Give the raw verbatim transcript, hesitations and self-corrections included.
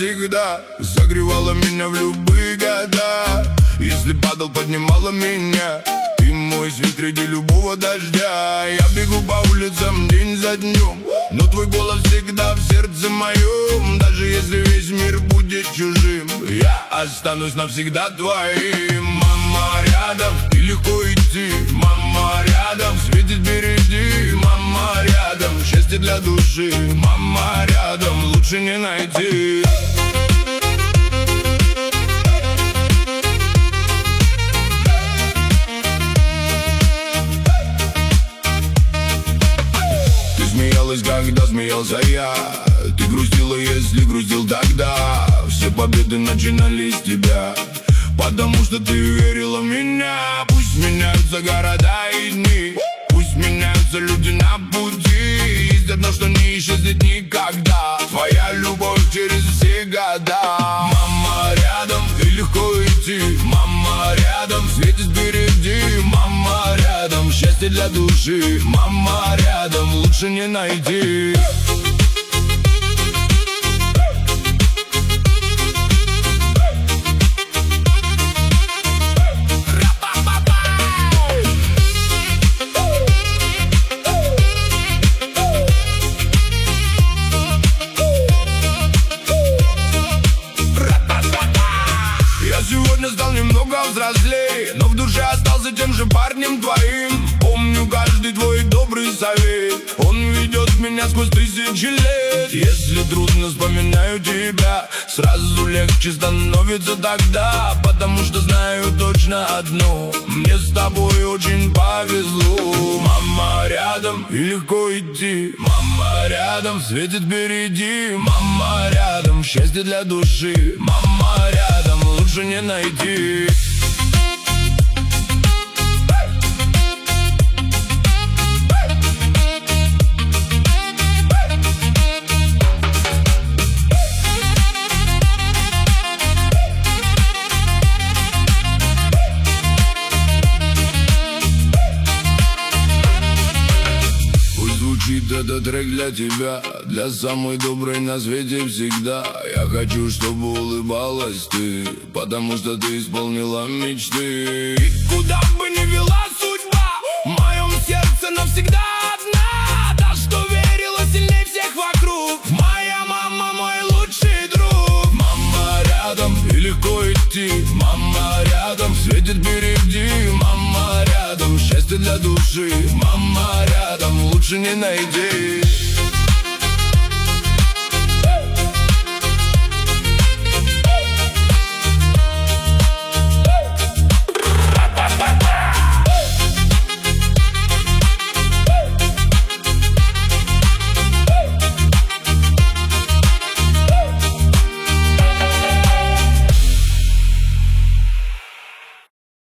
всегда, согревала меня в любые года. Если падал, поднимала меня. Ты мой свет среди любого дождя. Я бегу по улицам день за днем, но твой голос всегда в сердце моем. Даже если весь мир будет чужим, я останусь навсегда твоим. Мама рядом, и легко идти. Мама рядом, светит впереди. Мама рядом, счастье для души. Мама рядом, лучше не найти. Когда смеялся я, ты грустила, если грустил тогда. Все победы начинались с тебя, потому что ты верила в меня. Пусть меняются города и дни, пусть меняются люди на пути. Есть одно, что не исчезнет никогда: твоя любовь через все года. Мама рядом, и легко идти. Мама рядом, светит впереди. Мама рядом, счастье для души. Мама рядом, лучше не найти. Сегодня стал немного взрослее, но в душе остался тем же парнем твоим. Помню каждый твой добрый совет, он ведет меня сквозь тысячи лет. Если трудно, вспоминаю тебя, сразу легче становится тогда. Потому что знаю точно одно: мне с тобой очень повезло. Мама рядом, и легко идти. Мама рядом, светит впереди. Мама рядом, счастье для души. Мама рядом, лучше не найти. Звучит этот трек для тебя, для самой доброй на свете всегда. Я хочу, чтобы улыбалась ты, потому что ты исполнила мечты. И куда бы ни вела судьба, в моем сердце навсегда одна. Та, что верила сильнее всех вокруг. Моя мама, мой лучший друг. Мама рядом, и легко идти. Мама рядом, светит впереди. Мама рядом, счастье для души. Мама рядом, лучше не найти.